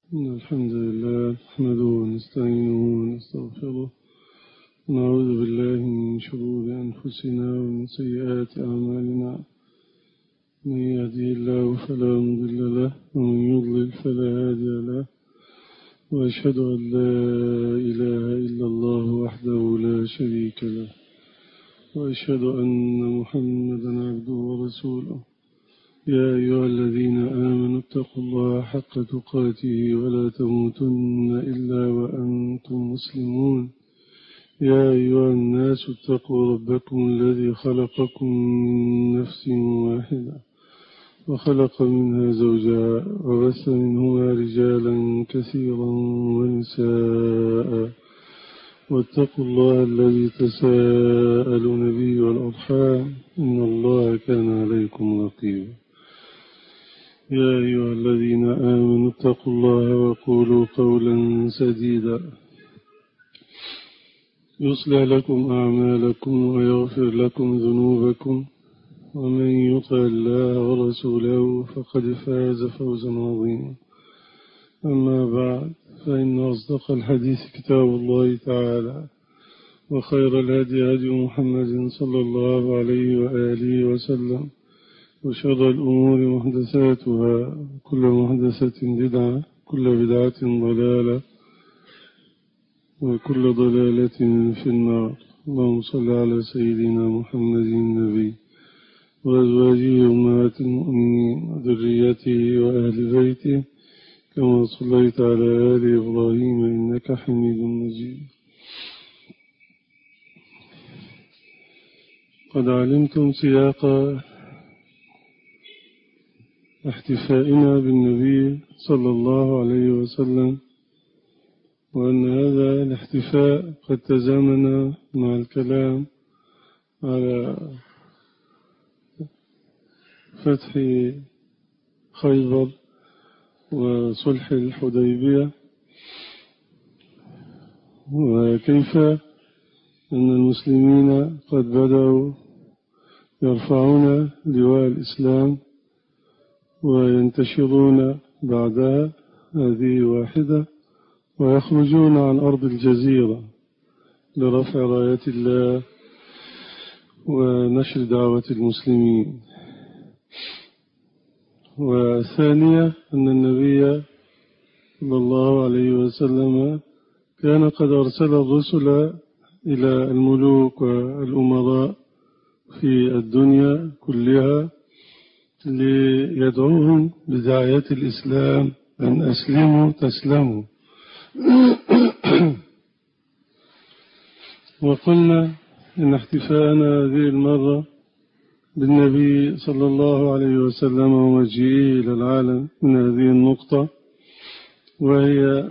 إن الحمد لله نحمده ونستعينه ونستغفره ونعوذ بالله من شرور أنفسنا ومن سيئات أعمالنا. من يهدي الله فلا مضل له ومن يضلل فلا هادي له، وأشهد أن لا إله إلا الله وحده لا شريك له، وأشهد أن محمدا عبده ورسوله. يا أيها الذين آمنوا اتقوا الله حق تقاته ولا تموتن إلا وأنتم مسلمون. يا أيها الناس اتقوا ربكم الذي خلقكم من نفس واحدة وخلق منها زوجها وبث منهما رجالا كثيرا ونساء، واتقوا الله الذي تساءلون به والأرحام إن الله كان عليكم رقيبا. يا أيها الذين آمنوا اتقوا الله وقولوا قولا سديدا يصلح لكم أعمالكم ويغفر لكم ذنوبكم، ومن يطع الله ورسوله فقد فاز فوزا عظيما. أما بعد، فإن أصدق الحديث كتاب الله تعالى، وخير الهدي هدي محمد صلى الله عليه وآله وسلم، وشر الأمور محدثاتها، كل محدثة بدعة، كل بدعة ضلالة، وكل ضلالة في النار. اللهم صل على سيدنا محمد النبي وأزواجه أمهات المؤمنين وذريته وأهل بيته كما صليت على آل إبراهيم إنك حميد مجيد. قد علمتم سياق احتفائنا بالنبي صلى الله عليه وسلم، وأن هذا الاحتفاء قد تزامن مع الكلام على فتح خيبر وصلح الحديبية، وكيف أن المسلمين قد بدأوا يرفعون لواء الإسلام وينتشرون بعدها، هذه واحدة، ويخرجون عن أرض الجزيرة لرفع راية الله ونشر دعوة المسلمين. والثانية أن النبي صلى الله عليه وسلم كان قد أرسل الرسل إلى الملوك والأمراء في الدنيا كلها ليدعوهم بدعاية الإسلام أن أسلموا تسلموا. وقلنا إن احتفاءنا هذه المرة بالنبي صلى الله عليه وسلم ومجيئه إلى العالم من هذه النقطة، وهي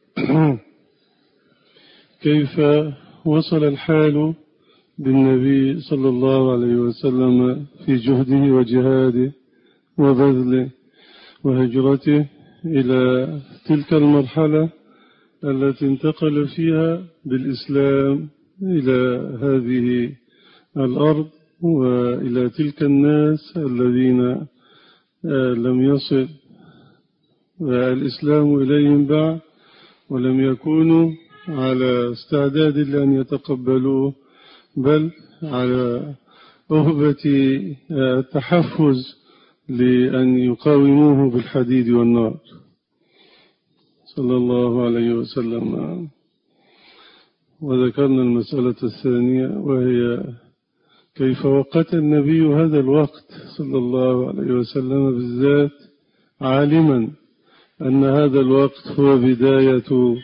كيف وصل الحال بالنبي صلى الله عليه وسلم في جهده وجهاده وبذله وهجرته إلى تلك المرحلة التي انتقل فيها بالإسلام إلى هذه الأرض وإلى تلك الناس الذين لم يصل الإسلام إليهم بعد، ولم يكونوا على استعداد لأن يتقبلوه، بل على رهبة التحفز لأن يقاوموه بالحديد والنار صلى الله عليه وسلم. وذكرنا المسألة الثانية، وهي كيف وقت النبي هذا الوقت صلى الله عليه وسلم بالذات، عالما أن هذا الوقت هو بداية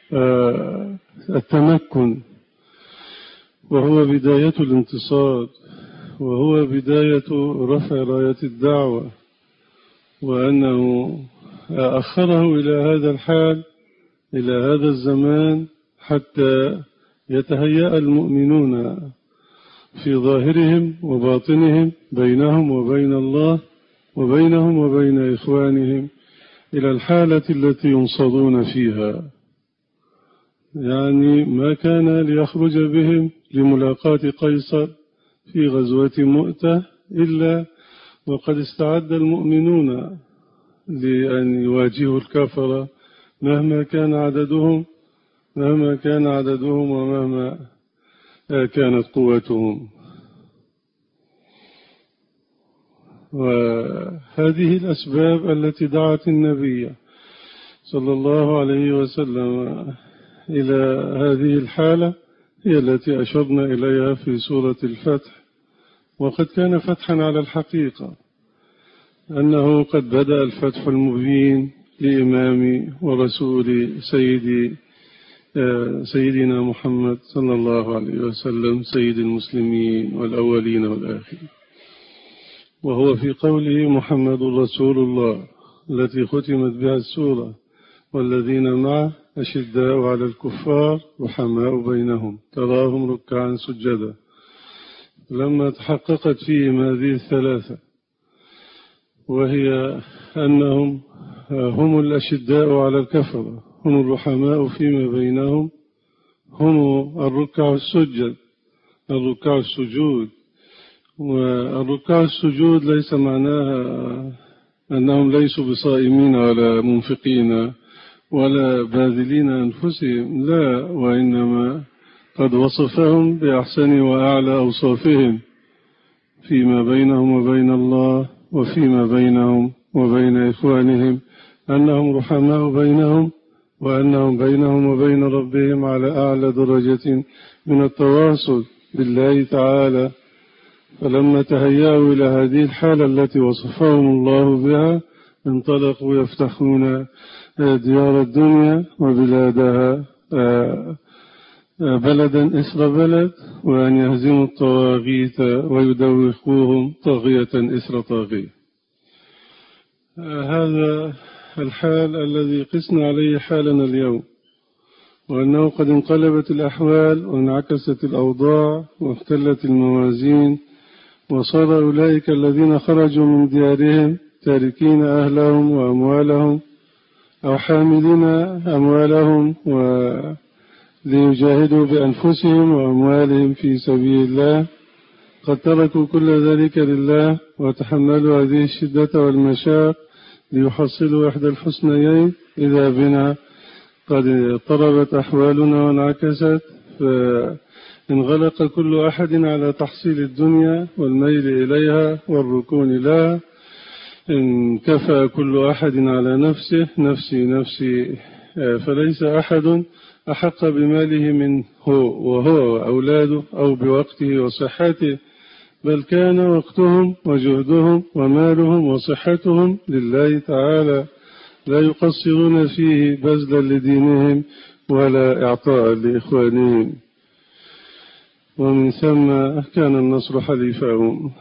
التمكن، وهو بداية الانتصار، وهو بداية رفع راية الدعوة، وأنه أخره إلى هذا الحال، إلى هذا الزمان، حتى يتهيأ المؤمنون في ظاهرهم وباطنهم، بينهم وبين الله، وبينهم وبين إخوانهم، إلى الحالة التي ينصرون فيها. يعني ما كان ليخرج بهم لملاقاة قيصر في غزوة مؤتة إلا وقد استعد المؤمنون لأن يواجهوا الكفرة مهما كان عددهم ومهما كانت قوتهم. وهذه الأسباب التي دعت النبي صلى الله عليه وسلم إلى هذه الحالة هي التي أشرنا إليها في سورة الفتح. وقد كان فتحا على الحقيقة، أنه قد بدأ الفتح المبين لإمام ورسول سيدنا محمد صلى الله عليه وسلم، سيد المسلمين والأولين والآخرين، وهو في قوله محمد رسول الله التي ختمت بها السورة: والذين معه أشداء على الكفار رحماء بينهم تراهم ركعا سجدا. لما تحققت فيهم هذه الثلاثة، وهي أنهم هم الأشداء على الكفرة، هم الرحماء فيما بينهم، هم الركع السجود. والركع السجود ليس معناها أنهم ليسوا بصائمين ولا منفقين ولا باذلين أنفسهم، لا، وإنما قد وصفهم بأحسن وأعلى أوصافهم فيما بينهم وبين الله وفيما بينهم وبين إخوانهم، أنهم رحماء بينهم، وأنهم بينهم وبين ربهم على أعلى درجة من التواصل بالله تعالى. فلما تهيأوا إلى هذه الحالة التي وصفهم الله بها، انطلقوا يفتحون ديار الدنيا وبلادها بلدا إسر بلد، وأن يهزموا الطواغيت ويدوخوهم طاغية إسر طاغية. هذا الحال الذي قسنا عليه حالنا اليوم، وأنه قد انقلبت الأحوال وانعكست الأوضاع واختلت الموازين، وصار أولئك الذين خرجوا من ديارهم تاركين أهلهم وأموالهم أو حاملين أموالهم ليجاهدوا بأنفسهم وأموالهم في سبيل الله، قد تركوا كل ذلك لله وتحملوا هذه الشدة والمشاق ليحصلوا إحدى الحسنيين. إذا بنا قد اضطربت أحوالنا وانعكست، فانغلق كل أحد على تحصيل الدنيا والميل إليها والركون لها. انكفى كل أحد على نفسه، نفسي نفسي، فليس أحد أحق بماله منه وهو وأولاده أو بوقته وصحته، بل كان وقتهم وجهدهم ومالهم وصحتهم لله تعالى، لا يقصرون فيه بذلا لدينهم ولا إعطاء لإخوانهم، ومن ثم كان النصر حليفهم.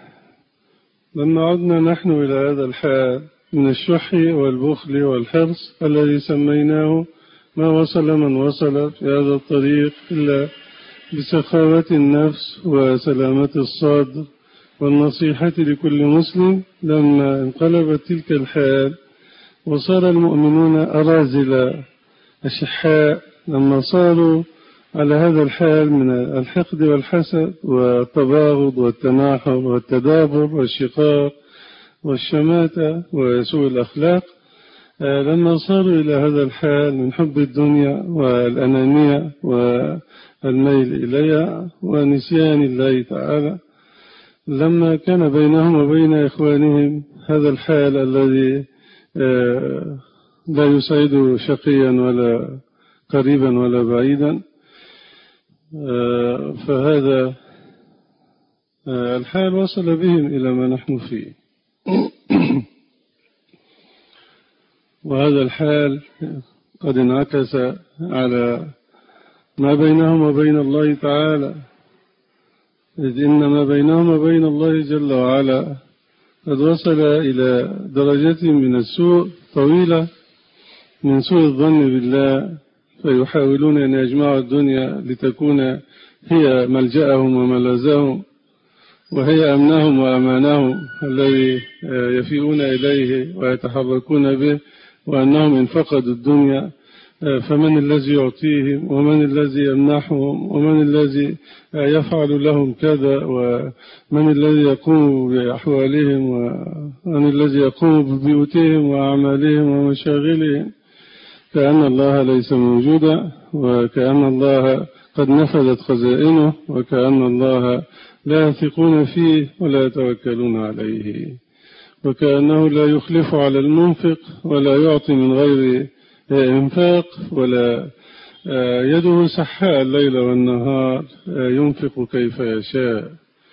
لما عدنا نحن إلى هذا الحال من الشح والبخل والحرص الذي سميناه، ما وصل من وصل في هذا الطريق إلا بسخاوة النفس وسلامة الصدر والنصيحة لكل مسلم. لما انقلبت تلك الحال وصار المؤمنون أرازل أشحاء، لما صاروا على هذا الحال من الحقد والحسد والتباغض والتناحر والتدابر والشقاق والشماتة وسوء الأخلاق، لما صاروا إلى هذا الحال من حب الدنيا والأنانية والميل إليها ونسيان الله تعالى، لما كان بينهم وبين إخوانهم هذا الحال الذي لا يسعد شقيا ولا قريبا ولا بعيدا، فهذا الحال وصل بهم إلى ما نحن فيه. وهذا الحال قد انعكس على ما بينهم وبين الله تعالى، إذ إن ما بينهم وبين الله جل وعلا قد وصل إلى درجة من السوء طويلة، من سوء الظن بالله، فيحاولون أن يجمعوا الدنيا لتكون هي ملجأهم وملاذهم، وهي أمنهم وأمانهم الذي يفيئون إليه ويتحركون به، وأنهم إن فقدوا الدنيا فمن الذي يعطيهم ومن الذي يمنحهم ومن الذي يفعل لهم كذا ومن الذي يقوم بأحوالهم ومن الذي يقوم ببيوتهم وأعمالهم ومشاغلهم. كأن الله ليس موجودا، وكأن الله قد نفذت خزائنه، وكأن الله لا يثقون فيه ولا يتوكلون عليه، وكأنه لا يخلف على المنفق ولا يعطي من غير إنفاق، ولا يده سحاء الليل والنهار ينفق كيف يشاء.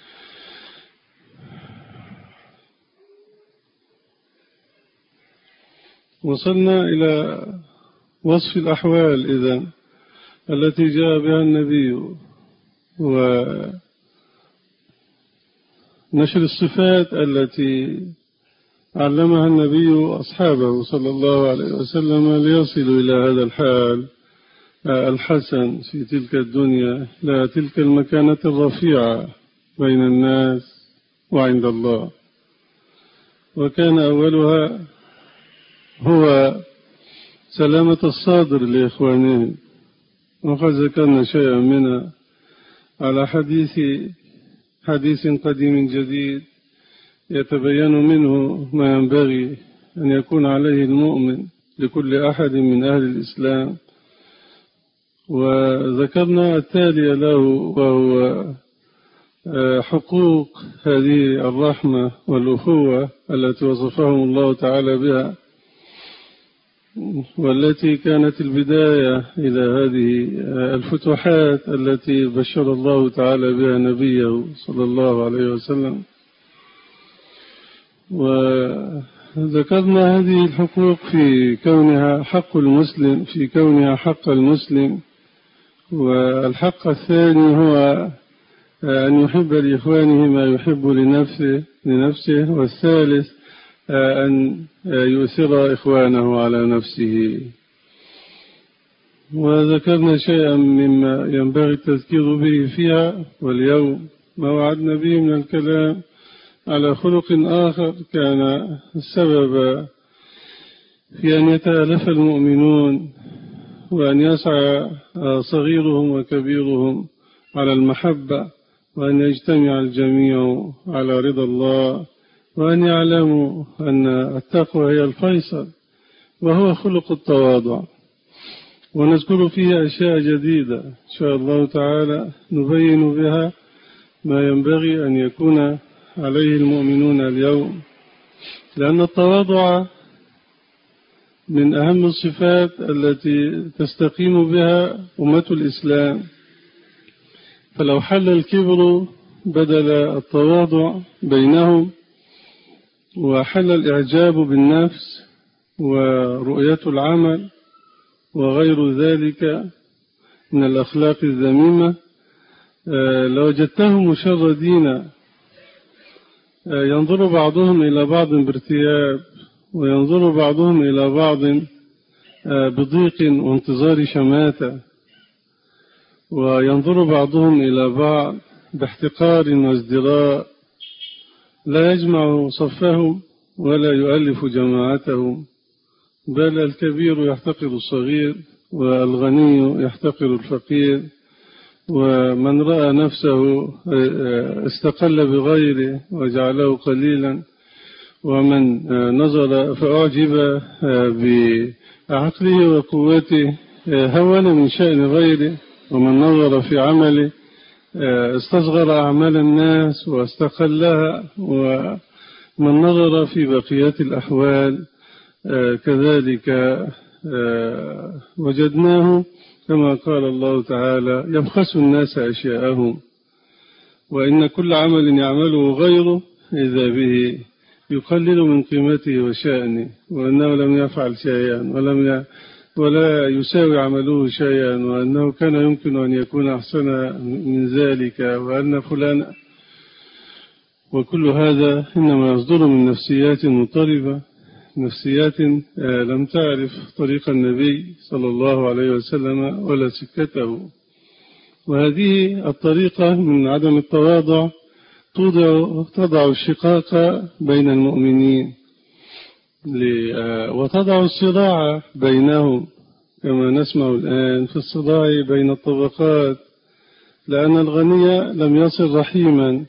وصلنا إلى وصف الأحوال إذن التي جاء بها النبي، ونشر الصفات التي علمها النبي أصحابه صلى الله عليه وسلم ليصلوا إلى هذا الحال الحسن في تلك الدنيا، لا تلك المكانة الرفيعة بين الناس وعند الله. وكان أولها هو سلامة الصادر لإخوانهم، وقد ذكرنا شيئا منها على حديث قديم جديد يتبين منه ما ينبغي أن يكون عليه المؤمن لكل أحد من أهل الإسلام. وذكرنا التالي له، وهو حقوق هذه الرحمة والأخوة التي وصفهم الله تعالى بها، والتي كانت البداية إلى هذه الفتوحات التي بشر الله تعالى بها نبيه صلى الله عليه وسلم. وذكرنا هذه الحقوق في كونها حق المسلم، في كونها حق المسلم. والحق الثاني هو أن يحب لإخوانه ما يحب لنفسه. والثالث أن يؤثر إخوانه على نفسه. وذكرنا شيئا مما ينبغي التذكير به فيها، واليوم ما وعدنا به من الكلام على خلق آخر كان السبب في أن يتألف المؤمنون، وأن يسعى صغيرهم وكبيرهم على المحبة، وأن يجتمع الجميع على رضا الله، وأن يعلموا أن التقوى هي الفيصل، وهو خلق التواضع. ونذكر فيه أشياء جديدة إن شاء الله تعالى نبين بها ما ينبغي أن يكون عليه المؤمنون اليوم، لأن التواضع من أهم الصفات التي تستقيم بها أمة الإسلام. فلو حل الكبر بدل التواضع بينهم، وحل الإعجاب بالنفس ورؤية العمل وغير ذلك من الأخلاق الذميمة، لوجدتهم مشردين ينظر بعضهم إلى بعض بارتياب، وينظر بعضهم إلى بعض بضيق وانتظار شماتة، وينظر بعضهم إلى بعض باحتقار وازدراء، لا يجمع صفهم ولا يؤلف جماعتهم، بل الكبير يحتقر الصغير، والغني يحتقر الفقير، ومن رأى نفسه استقل بغيره وجعله قليلا، ومن نظر فأعجب بعقله وقوته هون من شأن غيره، ومن نظر في عمله استصغر أعمال الناس واستقلها، ومن نظر في بقية الأحوال كذلك وجدناه كما قال الله تعالى يبخس الناس أشياءهم، وإن كل عمل يعمله غيره إذا به يقلل من قيمته وشأنه، وأنه لم يفعل شيئا ولا يساوي عمله شيئا، وأنه كان يمكن أن يكون أحسن من ذلك، وأن فلان. وكل هذا إنما يصدر من نفسيات مضطربة، نفسيات لم تعرف طريق النبي صلى الله عليه وسلم ولا سكته. وهذه الطريقة من عدم التواضع تضع الشقاق بين المؤمنين، وتضع الصراع بينهم، كما نسمع الآن في الصراع بين الطبقات، لأن الغني لم يصل رحيما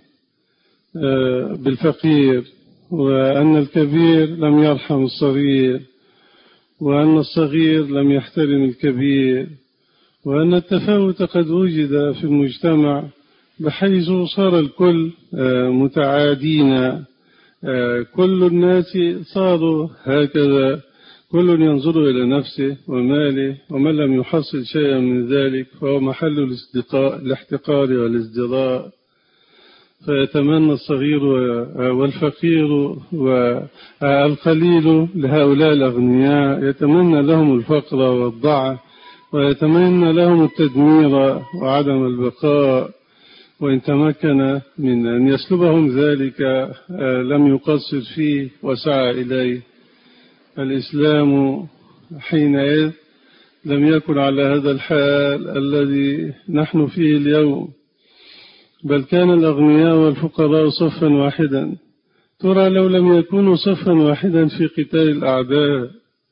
بالفقير، وأن الكبير لم يرحم الصغير، وأن الصغير لم يحترم الكبير، وأن التفاوت قد وجد في المجتمع بحيث صار الكل متعادين، كل الناس صاروا هكذا، كل ينظر إلى نفسه وماله، ومن لم يحصل شيئا من ذلك فهو محل الاحتقار والازدراء. فيتمنى الصغير والفقير والقليل لهؤلاء الأغنياء، يتمنى لهم الفقر والضعف، ويتمنى لهم التدمير وعدم البقاء، وإن تمكن من أن يسلبهم ذلك لم يقصر فيه وسعى إليه. الإسلام حينئذ لم يكن على هذا الحال الذي نحن فيه اليوم، بل كان الأغنياء والفقراء صفا واحدا. ترى لو لم يكونوا صفا واحدا في قتال الأعداء،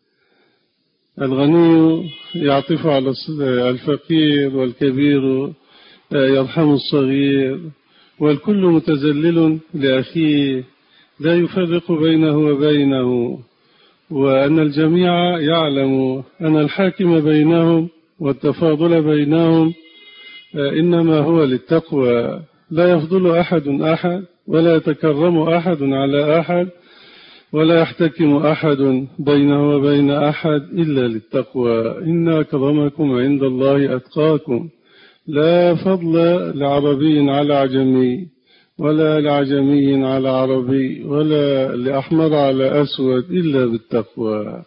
الغني يعطف على الفقير، والكبير يرحم الصغير، والكل متذلل لأخيه لا يفرق بينه وبينه، وأن الجميع يعلم أن الحاكم بينهم والتفاضل بينهم إنما هو للتقوى. لا يفضل أحد ولا يتكرم أحد على أحد، ولا يحتكم أحد بينه وبين أحد إلا للتقوى. إن أكرمكم عند الله أتقاكم. لا فضل لعربي على عجمي، ولا لعجمي على عربي، ولا لأحمر على أسود إلا بالتقوى.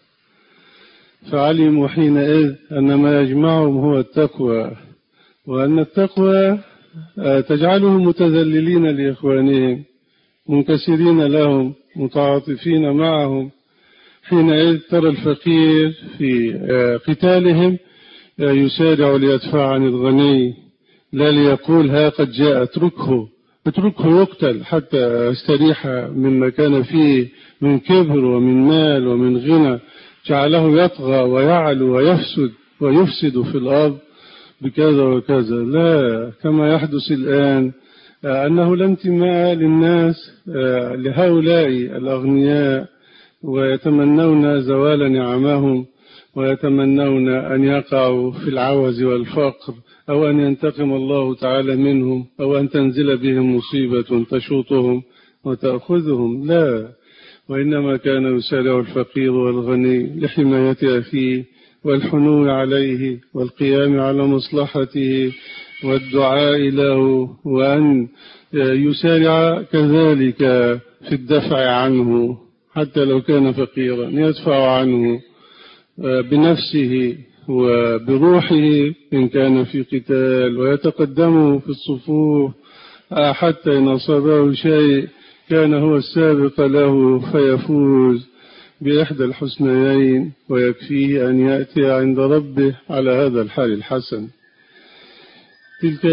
فعلموا حينئذ أن ما يجمعهم هو التقوى، وأن التقوى تجعلهم متذللين لإخوانهم، منكسرين لهم، متعاطفين معهم. حينئذ ترى الفقير في قتالهم يسارع ليدفع عن الغني، لا ليقول ها قد جاء اتركه يقتل حتى استريح مما كان فيه من كبر ومن مال ومن غنى، جعله يطغى ويعلو ويفسد في الأرض بكذا وكذا. لا، كما يحدث الآن أنه لا انتماء للناس لهؤلاء الأغنياء، ويتمنون زوال نعمهم، ويتمنون أن يقعوا في العوز والفقر، أو أن ينتقم الله تعالى منهم، أو أن تنزل بهم مصيبة تشوطهم وتأخذهم. لا، وإنما كان يسارع الفقير والغني لحماية أخيه والحنو عليه والقيام على مصلحته والدعاء له، وأن يسارع كذلك في الدفع عنه حتى لو كان فقيرا، يدفع عنه بنفسه وبروحه إن كان في قتال، ويتقدمه في الصفوف حتى إن أصابه شيء كان هو السابق له فيفوز بإحدى الحسنيين، ويكفيه أن يأتي عند ربه على هذا الحال الحسن. تلك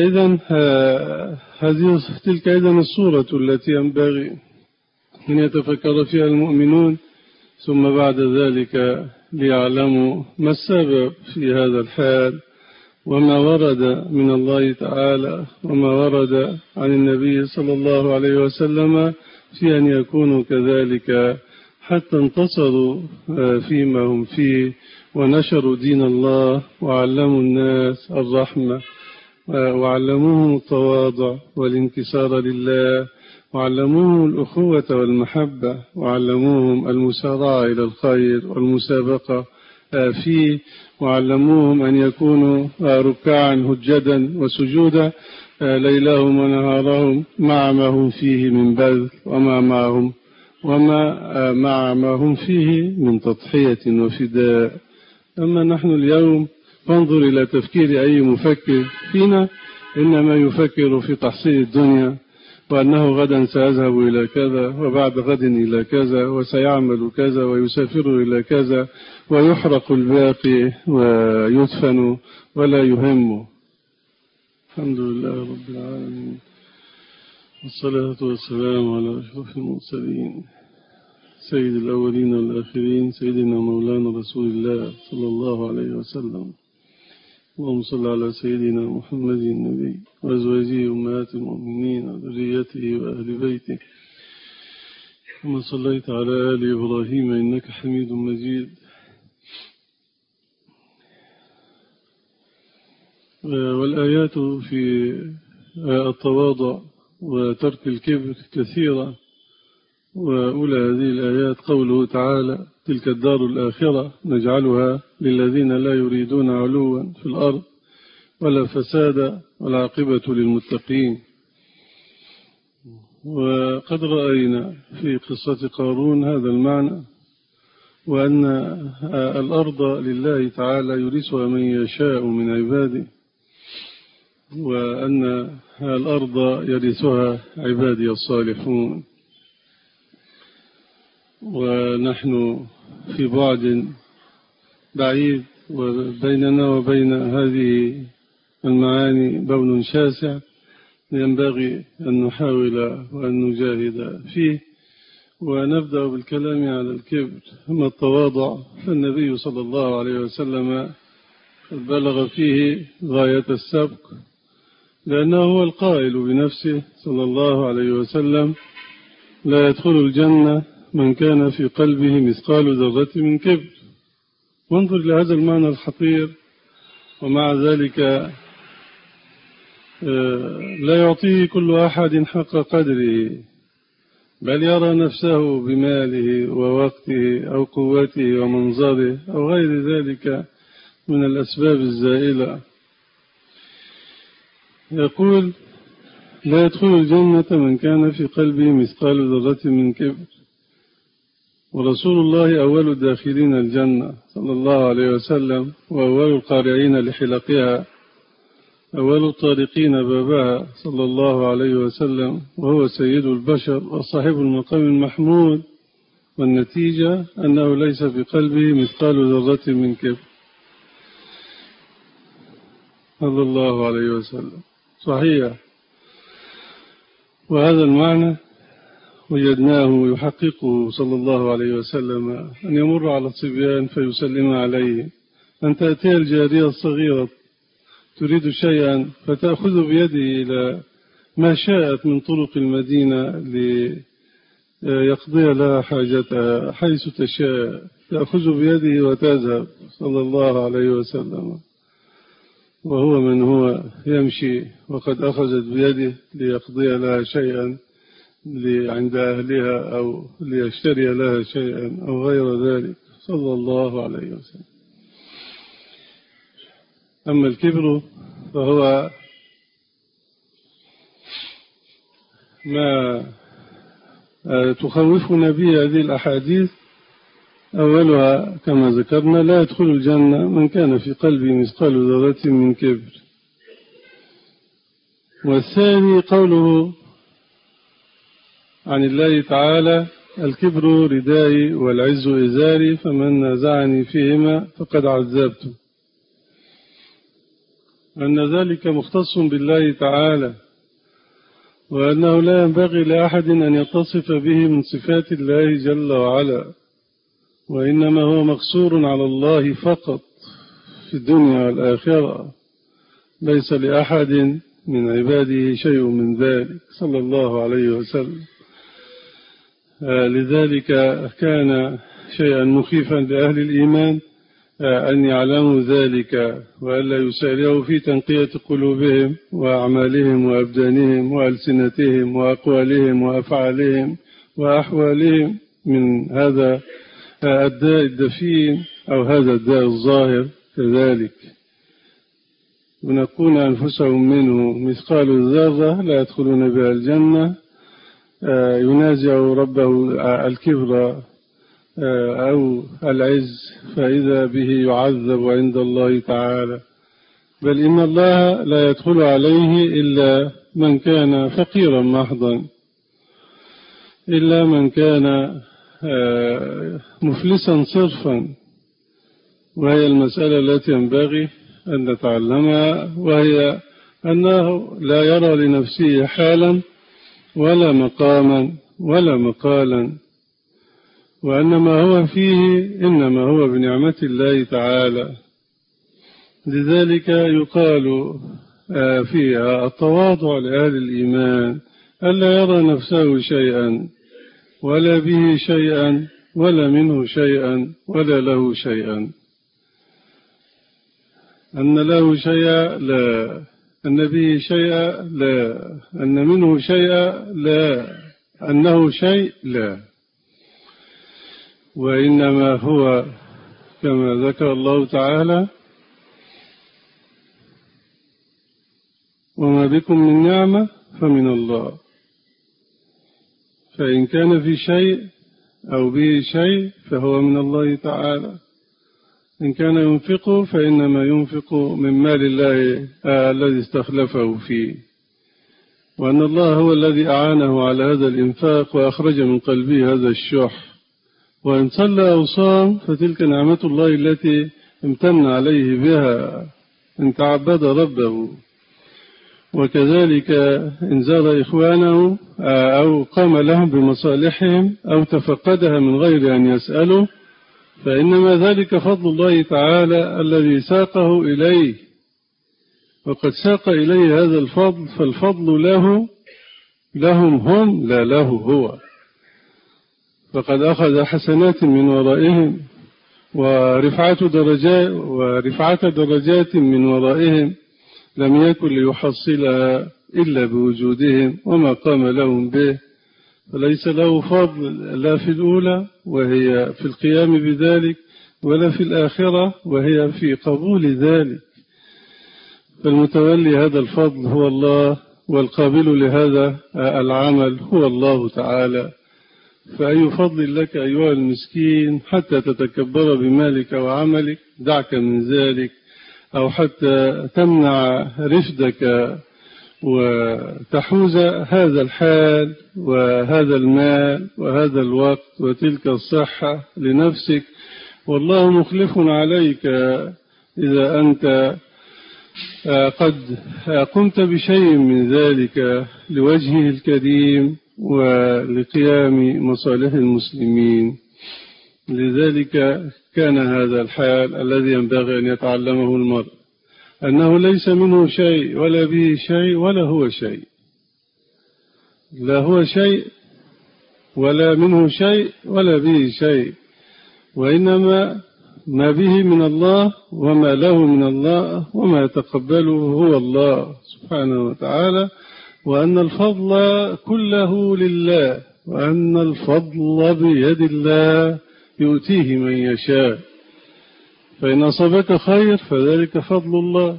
إذن الصورة التي ينبغي أن يتفكر فيها المؤمنون، ثم بعد ذلك ليعلموا ما السبب في هذا الحال، وما ورد من الله تعالى وما ورد عن النبي صلى الله عليه وسلم في أن يكونوا كذلك، حتى انتصروا فيما هم فيه، ونشروا دين الله، وعلموا الناس الرحمة، وعلموهم التواضع والانكسار لله، وعلموهم الأخوة والمحبة، وعلموهم المسارعة إلى الخير والمسابقة فيه، وعلموهم أن يكونوا ركعا هجدا وسجودا ليلهم ونهارهم مع ما هم فيه من بذل، ومع ما هم فيه من تضحية وفداء. أما نحن اليوم فانظر إلى تفكير أي مفكر فينا، إنما يفكر في تحصيل الدنيا، وأنه غدا سيذهب إلى كذا، وبعد غد إلى كذا، وسيعمل كذا، ويسافر إلى كذا، ويحرق الباقي ويدفن ولا يهمه. الحمد لله رب العالمين، والصلاة والسلام على أشرف المرسلين سيد الأولين والآخرين، سيدنا مولانا رسول الله صلى الله عليه وسلم. اللهم صل على سيدنا محمد النبي وأزواجه أمهات المؤمنين وذريته وأهل بيته، كما صليت على آل إبراهيم إنك حميد مجيد. والآيات في التواضع وترك الكبر كثيرة، وأولى هذه الآيات قوله تعالى: تلك الدار الآخرة نجعلها للذين لا يريدون علوا في الأرض ولا فسادا والعاقبة للمتقين. وقد رأينا في قصة قارون هذا المعنى، وأن الأرض لله تعالى يورثها من يشاء من عباده، وأن الأرض يرثها عبادي الصالحون. ونحن في بعد بعيد، وبيننا وبين هذه المعاني بون شاسع ينبغي أن نحاول وأن نجاهد فيه. ونبدأ بالكلام على الكبر. أما التواضع فالنبي صلى الله عليه وسلم بلغ فيه غاية السبق، لأنه هو القائل بنفسه صلى الله عليه وسلم: لا يدخل الجنة من كان في قلبه مثقال ذرة من كبر. وانظر لهذا المعنى الخطير، ومع ذلك لا يعطيه كل أحد حق قدره، بل يرى نفسه بماله ووقته أو قوته ومنظره أو غير ذلك من الأسباب الزائلة. يقول: لا يدخل الجنة من كان في قلبه مثقال ذرة من كبر. ورسول الله أول الداخلين الجنة صلى الله عليه وسلم، وأول القارعين لحلقها، أول الطارقين بابها صلى الله عليه وسلم، وهو سيد البشر وصاحب المقام المحمود. والنتيجة أنه ليس في قلبه مثقال ذرة من كبر صلى الله عليه وسلم. صحيح. وهذا المعنى وجدناه يحققه صلى الله عليه وسلم، أن يمر على الصبيان فيسلم عليه، أن تأتي الجارية الصغيرة تريد شيئا فتأخذ بيده إلى ما شاءت من طرق المدينة ليقضي لها حاجتها حيث تشاء، تأخذ بيده وتذهب صلى الله عليه وسلم، وهو من هو يمشي وقد أخذت بيده ليقضي لها شيئا عند أهلها أو ليشتري لها شيئا أو غير ذلك صلى الله عليه وسلم. أما الكبر فهو ما تخوفنا به هذه الأحاديث. أولها كما ذكرنا: لا يدخل الجنة من كان في قلبه مثقال ذرة من كبر. والثاني قوله عن الله تعالى: الكبر ردائي والعز إزاري، فمن نازعني فيهما فقد عذبته. أن ذلك مختص بالله تعالى، وأنه لا ينبغي لأحد أن يتصف به من صفات الله جل وعلا، وإنما هو مقصور على الله فقط في الدنيا والآخرة، ليس لأحد من عباده شيء من ذلك صلى الله عليه وسلم. لذلك كان شيئا مخيفا لأهل الإيمان أن يعلموا ذلك، وألا يسارعوا في تنقية قلوبهم وأعمالهم وأبدانهم وألسنتهم وأقوالهم وأفعالهم وأحوالهم من هذا الداء الدفين أو هذا الداء الظاهر كذلك، ينقون أنفسهم منه مثقال الذرة لا يدخلون بها الجنة. ينازع ربه الكبر أو العز، فإذا به يعذب عند الله تعالى. بل إن الله لا يدخل عليه إلا من كان فقيرا محضا، إلا من كان مفلسا صرفا. وهي المسألة التي ينبغي أن نتعلمها، وهي أنه لا يرى لنفسه حالا ولا مقاما ولا مقالا، وأنما هو فيه إنما هو بنعمة الله تعالى. لذلك يقال فيها التواضع لأهل الإيمان، ألا يرى نفسه شيئا ولا به شيئا ولا منه شيئا ولا له شيئا. أن له شيئا لا، أن به شيئا لا، أن منه شيئا لا، أنه شيء لا، وإنما هو كما ذكر الله تعالى: وما بكم من نعمة فمن الله. فإن كان في شيء أو به شيء فهو من الله تعالى. إن كان ينفق فإنما ينفق من مال الله الذي استخلفه فيه، وأن الله هو الذي أعانه على هذا الإنفاق وأخرج من قلبه هذا الشح. وإن صلى أو صام فتلك نعمة الله التي امتن عليه بها إن تعبد ربه. وكذلك إن زار إخوانه أو قام لهم بمصالحهم أو تفقدها من غير أن يسأله، فإنما ذلك فضل الله تعالى الذي ساقه إليه، وقد ساق إليه هذا الفضل، فالفضل لهم هم لا له هو. فقد أخذ حسنات من ورائهم ورفعة درجات من ورائهم لم يكن ليحصلها إلا بوجودهم وما قام لهم به. فليس له فضل لا في الأولى وهي في القيام بذلك، ولا في الآخرة وهي في قبول ذلك. فالمتولي هذا الفضل هو الله، والقابل لهذا العمل هو الله تعالى. فأي فضل لك أيها المسكين حتى تتكبر بمالك وعملك؟ دعك من ذلك، أو حتى تمنع رفدك وتحوز هذا الحال وهذا المال وهذا الوقت وتلك الصحة لنفسك، والله مخلف عليك إذا أنت قد قمت بشيء من ذلك لوجهه الكريم ولقيام مصالح المسلمين. لذلك كان هذا الحال الذي ينبغي أن يتعلمه المرء، أنه ليس منه شيء ولا به شيء ولا هو شيء، لا هو شيء ولا منه شيء ولا به شيء، وإنما ما به من الله وما له من الله وما يتقبله هو الله سبحانه وتعالى. وأن الفضل كله لله، وأن الفضل بيد الله يؤتيه من يشاء. فإن أصابك خير فذلك فضل الله،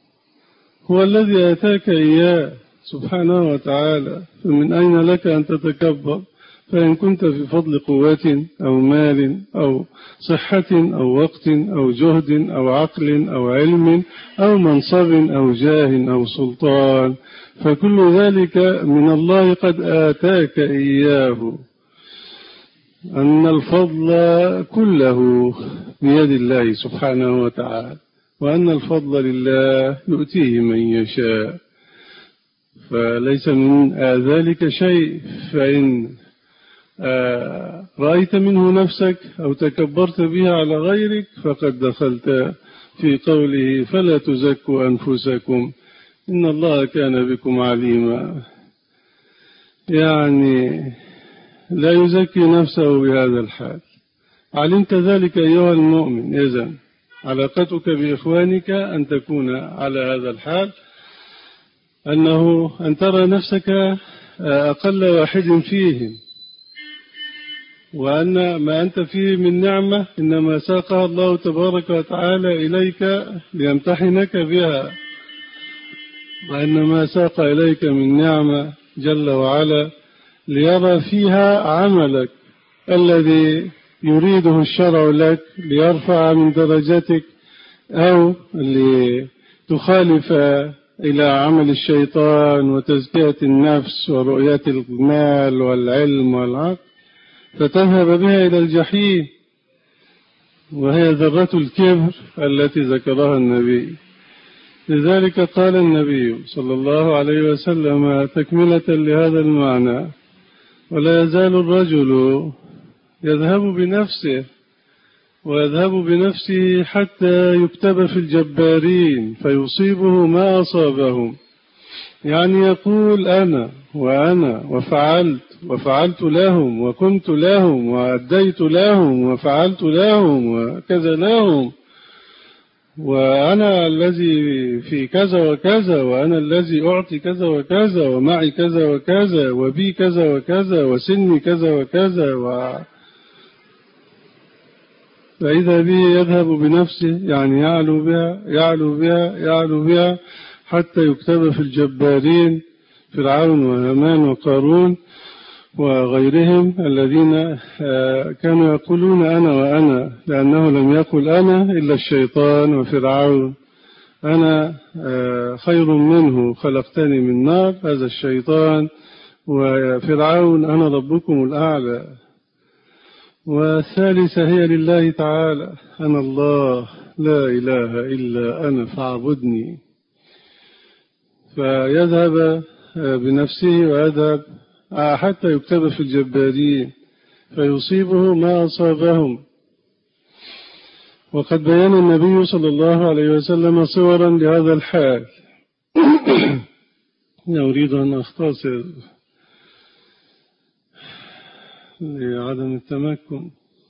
هو الذي آتاك إياه سبحانه وتعالى، فمن أين لك أن تتكبر؟ فإن كنت في فضل قوة أو مال أو صحة أو وقت أو جهد أو عقل أو علم أو منصب أو جاه أو سلطان، فكل ذلك من الله قد آتاك إياه. أن الفضل كله بيد الله سبحانه وتعالى، وأن الفضل لله يؤتيه من يشاء. فليس من ذلك شيء. فإن رأيت منه نفسك أو تكبرت بها على غيرك فقد دخلت في قوله: فلا تزكوا أنفسكم إن الله كان بكم عليما. يعني لا يزكي نفسه بهذا الحال. علمت ذلك أيها المؤمن، إذن علاقتك بإخوانك أن تكون على هذا الحال، أن ترى نفسك أقل واحد فيهم، وأن ما أنت فيه من نعمة إنما ساقها الله تبارك وتعالى إليك ليمتحنك بها، وأن ما ساق إليك من نعمة جل وعلا ليرى فيها عملك الذي يريده الشرع لك ليرفع من درجتك، أو لتخالف إلى عمل الشيطان وتزكية النفس ورؤية المال والعلم والعقل، فتذهب بها إلى الجحيم، وهي ذرة الكبر التي ذكرها النبي. لذلك قال النبي صلى الله عليه وسلم تكملة لهذا المعنى: ولا يزال الرجل يذهب بنفسه ويذهب بنفسه حتى يكتب في الجبارين فيصيبه ما أصابهم. يعني يقول أنا وأنا وفعلت لهم وكنت لهم وأديت لهم وفعلت لهم وكذا لهم، وأنا الذي في كذا وكذا، وأنا الذي أعطي كذا وكذا، ومعي كذا وكذا، وبي كذا وكذا، وسني كذا وكذا فإذا به يذهب بنفسه، يعني يعلو بها يعلو بها يعلو بها حتى يكتب في الجبارين فرعون وهامان وقارون وغيرهم الذين كانوا يقولون أنا وأنا، لأنه لم يقل أنا إلا الشيطان وفرعون، أنا خير منه خلقتني من نار، هذا الشيطان، وفرعون أنا ربكم الأعلى. والثالثة هي لله تعالى، أنا الله لا إله إلا أنا فاعبدني. فيذهب بنفسه ويذهب حتى يكتب في الجبارين فيصيبه ما أصابهم. وقد بيان النبي صلى الله عليه وسلم صورا لهذا الحال. أريد أن أختصر لعدم التمكن.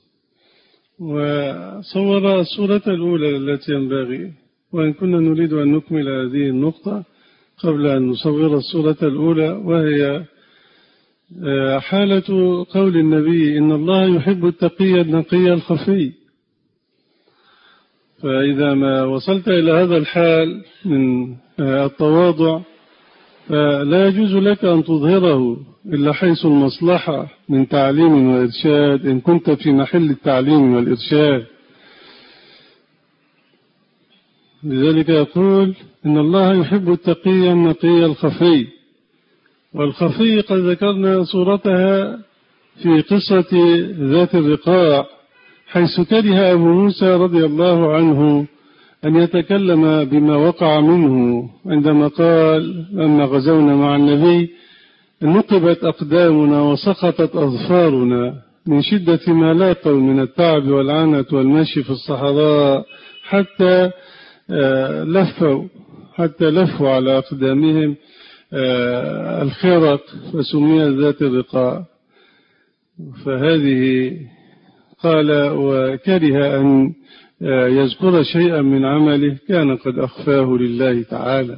وصور الصورة الأولى التي ينبغي، وإن كنا نريد أن نكمل هذه النقطة قبل أن نصور الصورة الأولى، وهي حالة قول النبي إن الله يحب التقي النقي الخفي. فإذا ما وصلت إلى هذا الحال من التواضع فلا يجوز لك أن تظهره إلا حيث المصلحة من تعليم وإرشاد، إن كنت في محل التعليم والإرشاد. لذلك يقول إن الله يحب التقي النقي الخفي. والخفي قد ذكرنا صورتها في قصة ذات الرقاع، حيث كره أبو موسى رضي الله عنه أن يتكلم بما وقع منه عندما قال لما غزونا مع النبي نقبت أقدامنا وسقطت أظفارنا من شدة ما لاقوا من التعب والعنة والمشي في الصحراء حتى لفوا على أقدامهم الخرق، فسمي ذات الرقاع. فهذه قال وكره أن يذكر شيئا من عمله كان قد أخفاه لله تعالى.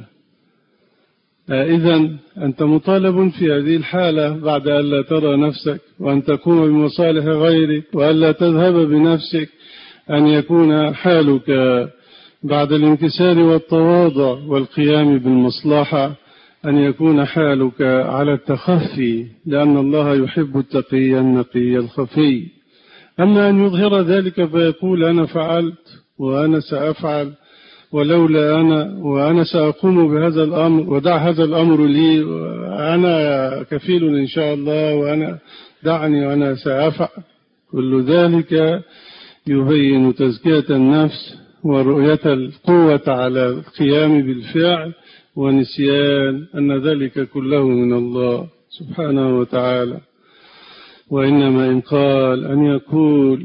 إذن أنت مطالب في هذه الحالة بعد أن لا ترى نفسك وأن تقوم بمصالح غيرك وأن لا تذهب بنفسك، أن يكون حالك بعد الانكسار والتواضع والقيام بالمصلحة أن يكون حالك على التخفي، لأن الله يحب التقي النقي الخفي. أما أن يظهر ذلك فيقول أنا فعلت وأنا سأفعل ولولا أنا، وأنا سأقوم بهذا الأمر، ودع هذا الأمر لي، أنا كفيل إن شاء الله، وأنا دعني وأنا سأفعل، كل ذلك يبين تزكية النفس ورؤية القوة على القيام بالفعل، ونسيان أن ذلك كله من الله سبحانه وتعالى. وإنما إن قال أن يقول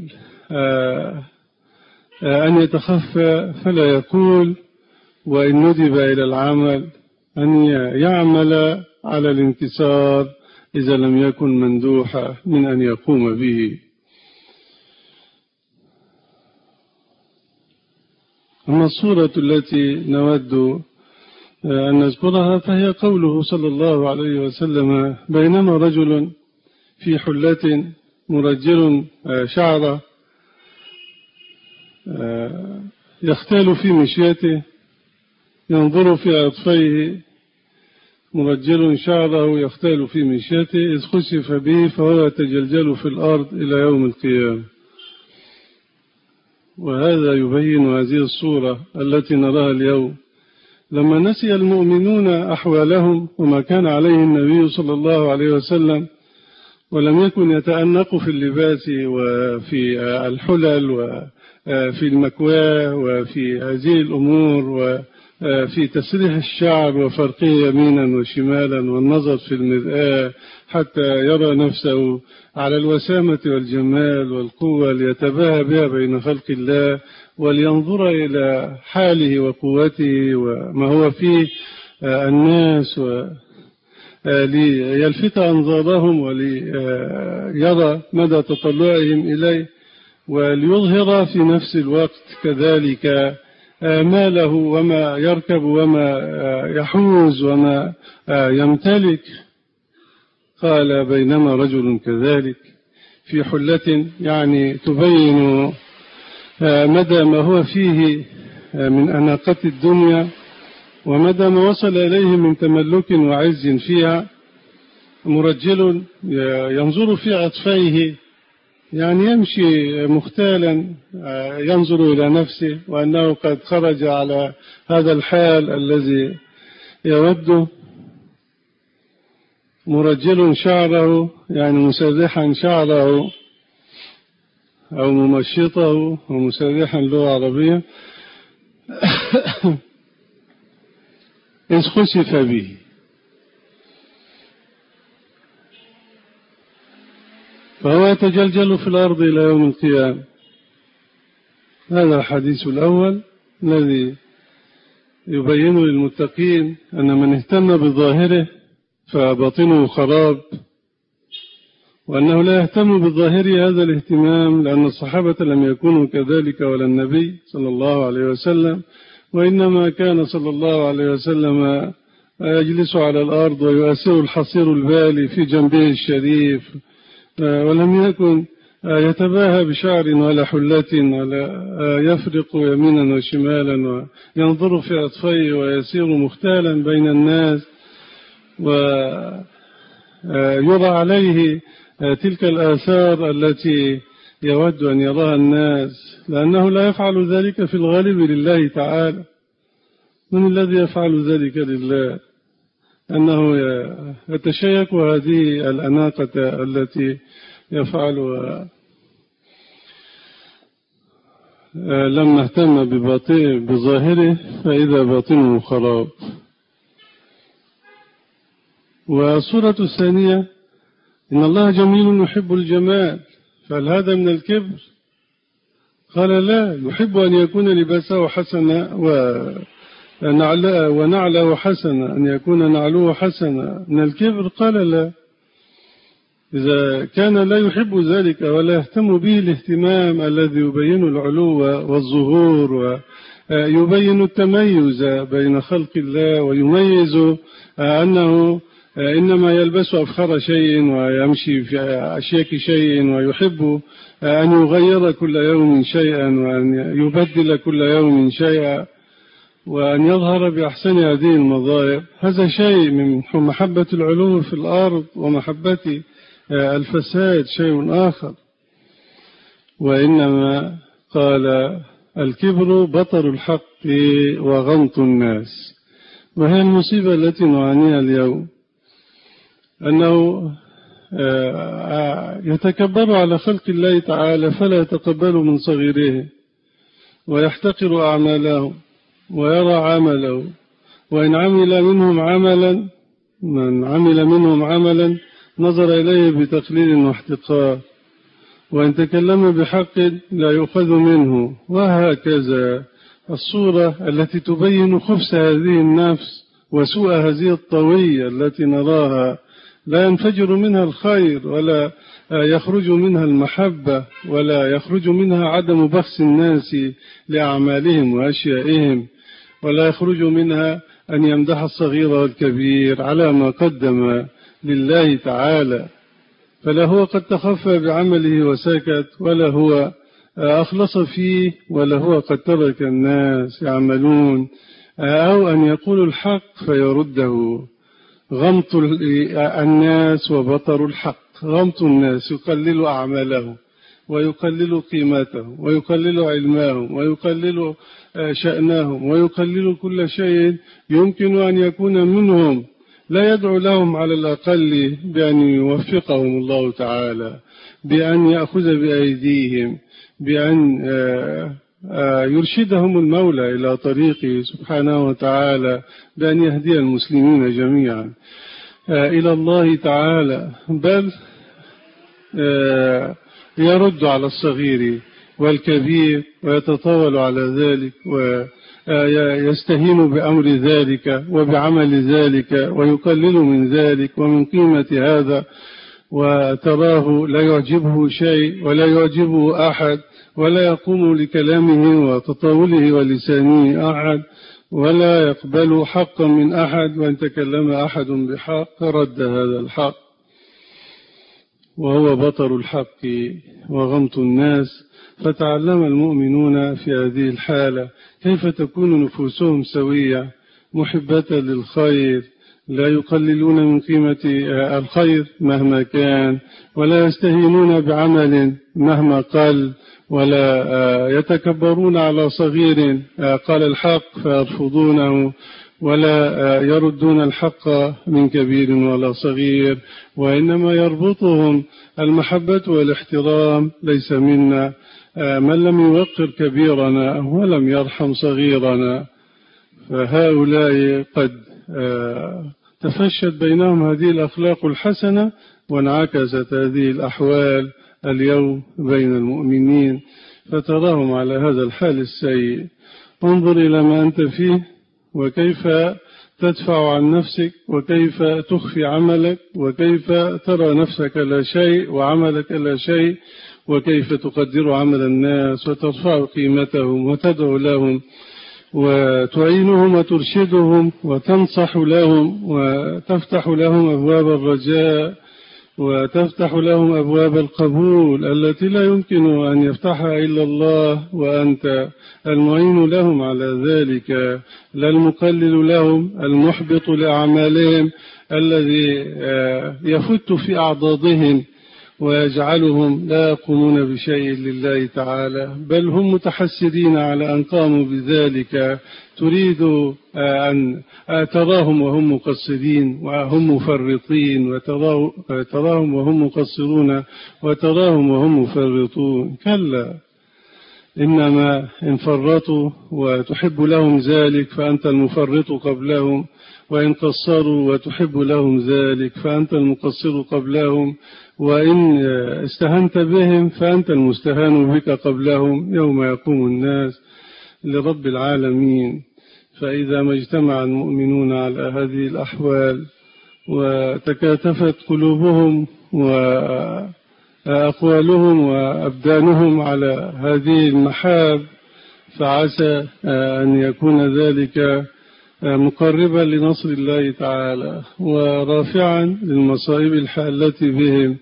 أن يتخفى فلا يقول، وإن ندب إلى العمل أن يعمل على الانكسار إذا لم يكن مندوحا من أن يقوم به. أما الصورة التي نود أن نذكرها فهي قوله صلى الله عليه وسلم بينما رجل في حلة مرجل شعره يختال في مشيته ينظر في أطفيه، مرجل شعره يختال في مشيته إذ خسف به فهو يتجلجل في الأرض إلى يوم القيامة. وهذا يبين هذه الصورة التي نراها اليوم لما نسي المؤمنون أحوالهم وما كان عليه النبي صلى الله عليه وسلم، ولم يكن يتأنق في اللباس وفي الحلل وفي المكواه وفي هذه الأمور وفي تسريح الشعر وفرقه يمينا وشمالا والنظر في المرآة حتى يرى نفسه على الوسامة والجمال والقوة ليتباهى بها بين خلق الله، ولينظر إلى حاله وقوته وما هو فيه الناس ليلفت أنظارهم وليرى مدى تطلعهم إليه، وليظهر في نفس الوقت كذلك ماله وما يركب وما يحوز وما يمتلك. قال بينما رجل كذلك في حلة، يعني تبين مدى ما هو فيه من أناقة الدنيا ومدى ما وصل إليه من تملك وعز فيها، مرجل ينظر في عطفيه، يعني يمشي مختالا ينظر إلى نفسه وأنه قد خرج على هذا الحال الذي يوده، مرجل شعره، يعني مسرحا شعره أو ممشطه ومسرحا لغة عربية إذ خسف به. فهو يتجلجل في الأرض إلى يوم القيامة. هذا الحديث الأول الذي يبين للمتقين أن من اهتم بظاهره فباطنه خراب، وأنه لا يهتم بالظاهر هذا الاهتمام، لأن الصحابة لم يكونوا كذلك ولا النبي صلى الله عليه وسلم، وإنما كان صلى الله عليه وسلم يجلس على الأرض ويؤثر الحصير البالي في جنبه الشريف، ولم يكن يتباهى بشعر ولا حلة ولا يفرق يمينا وشمالا وينظر في أطفيه ويسير مختالا بين الناس ويرى عليه تلك الآثار التي يود أن يراها الناس، لأنه لا يفعل ذلك في الغالب لله تعالى. من الذي يفعل ذلك لله؟ أنه يتشيك هذه الأناقة التي يفعلها لما اهتم بظاهره فإذا باطنه خراب. والصورة الثانية إن الله جميل يحب الجمال، فهل هذا من الكبر؟ قال لا، يحب أن يكون لباسه حسنا ونعله حسنا، أن يكون نعله حسنا من الكبر؟ قال لا. إذا كان لا يحب ذلك ولا يهتم به الاهتمام الذي يبين العلو والظهور ويبين التميز بين خلق الله، ويميز أنه إنما يلبس أفخر شيء ويمشي في أشياك شيء، ويحب أن يغير كل يوم شيئا وأن يبدل كل يوم شيئا وأن يظهر بأحسن هذه المظاهر، هذا شيء من محبة العلو في الأرض ومحبة الفساد شيء آخر. وإنما قال الكبر بطر الحق وغمط الناس. وهي المصيبة التي نعانيها اليوم، أنه يتكبر على خلق الله تعالى فلا يتقبل من صغيره، ويحتقر أعماله ويرى عمله، وإن عمل منهم عملا نظر إليه بتقليل واحتقار، وإن تكلم بحق لا يؤخذ منه. وهكذا الصورة التي تبين خبث هذه النفس وسوء هذه الطوية التي نراها، لا ينفجر منها الخير ولا يخرج منها المحبة ولا يخرج منها عدم بخس الناس لأعمالهم وأشيائهم، ولا يخرج منها أن يمدح الصغير والكبير على ما قدم لله تعالى، فلا هو قد تخفى بعمله وسكت، ولا هو أخلص فيه، ولا هو قد ترك الناس يعملون، أو أن يقول الحق فيرده. غمط الناس وبطر الحق. غمط الناس يقلل أعماله ويقلل قيمته ويقلل علمهم ويقلل شأنهم ويقلل كل شيء يمكن أن يكون منهم، لا يدعو لهم على الأقل بأن يوفقهم الله تعالى، بأن يأخذ بأيديهم، بأن يرشدهم المولى إلى طريقه سبحانه وتعالى، بأن يهدي المسلمين جميعا إلى الله تعالى، بل يرد على الصغير والكبير ويتطاول على ذلك ويستهين بأمر ذلك وبعمل ذلك ويقلل من ذلك ومن قيمة هذا، وتراه لا يعجبه شيء ولا يعجبه أحد، ولا يقوم لكلامه وتطاوله ولسانه أحد، ولا يقبل حقا من أحد، وإن تكلم أحد بحق رد هذا الحق، وهو بطر الحق وغمط الناس. فتعلم المؤمنون في هذه الحالة كيف تكون نفوسهم سوية محبة للخير، لا يقللون من قيمة الخير مهما كان، ولا يستهينون بعمل مهما قل، ولا يتكبرون على صغير قال الحق فيرفضونه، ولا يردون الحق من كبير ولا صغير، وإنما يربطهم المحبة والاحترام. ليس منا من لم يوقر كبيرنا ولم يرحم صغيرنا. فهؤلاء قد تفشت بينهم هذه الأخلاق الحسنة، وانعكست هذه الأحوال اليوم بين المؤمنين، فتراهم على هذا الحال السيء. انظر إلى ما أنت فيه، وكيف تدفع عن نفسك، وكيف تخفي عملك، وكيف ترى نفسك لا شيء وعملك لا شيء، وكيف تقدر عمل الناس وترفع قيمتهم وتدعو لهم وتعينهم وترشدهم وتنصح لهم وتفتح لهم أبواب الرجاء وتفتح لهم أبواب القبول التي لا يمكن أن يفتحها إلا الله، وأنت المعين لهم على ذلك، لا المقلل لهم المحبط لأعمالهم الذي يفت في أعضادهم ويجعلهم لا يقومون بشيء لله تعالى، بل هم متحسرين على أن قاموا بذلك. تريد أن تراهم وهم مقصرين وهم مفرطين، وتراهم وهم مقصرون وتراهم وهم مفرطون. كلا، إنما إن فرطوا وتحب لهم ذلك فأنت المفرط قبلهم، وإن قصروا وتحب لهم ذلك فأنت المقصر قبلهم، وإن استهنت بهم فأنت المستهان بك قبلهم يوم يقوم الناس لرب العالمين. فإذا ما اجتمع المؤمنون على هذه الأحوال وتكاتفت قلوبهم وأقوالهم وأبدانهم على هذه المحاب، فعسى أن يكون ذلك مقربا لنصر الله تعالى ورافعا للمصائب الحالة بهم،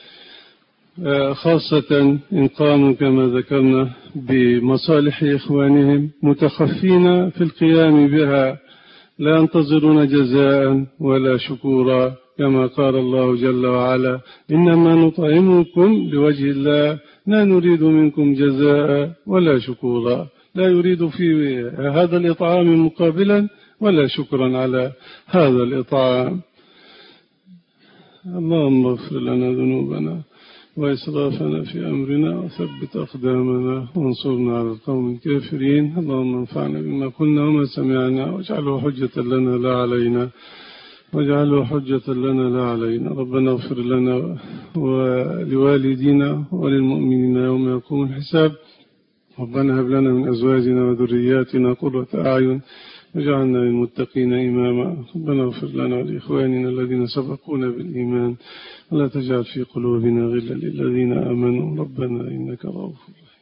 خاصة إن قاموا كما ذكرنا بمصالح إخوانهم متخفين في القيام بها، لا ينتظرون جزاء ولا شكورا، كما قال الله جل وعلا: إنما نطعمكم لوجه الله لا نريد منكم جزاء ولا شكورا. لا يريد في هذا الإطعام مقابلا ولا شكرا على هذا الإطعام. اللهم اغفر لنا ذنوبنا وإسرافنا في أمرنا وثبت أقدامنا وانصرنا على القوم الكافرين. اللهم انفعنا بما قلنا وما سمعنا واجعله حجة لنا لا علينا، واجعله حجة لنا لا علينا. ربنا اغفر لنا ولوالدينا وللمؤمنين يوم يقوم الحساب. ربنا هب لنا من أزواجنا وذرياتنا قرة أعين واجعلنا للمتقين إماما. ربنا اغفر لنا ولإخواننا الذين سبقونا بالإيمان ولا تجعل في قلوبنا غلا للذين آمنوا ربنا إنك رؤوف رحيم.